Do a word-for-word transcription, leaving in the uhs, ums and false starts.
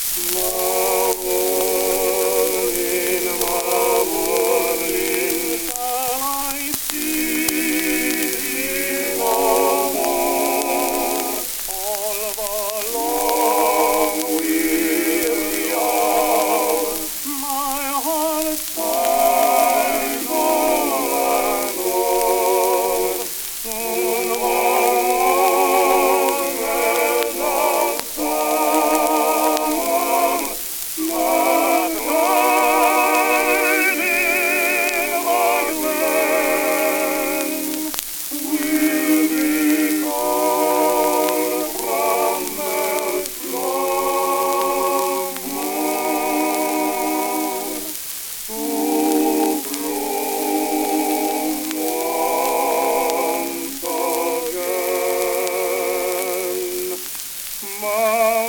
Morning, morning, shall I see thee no more? All the long weary hour, my heart sighs o'er and o'er. Soon roses of summer, but hide in the glen, will be called from the strong moon to bloom once again. My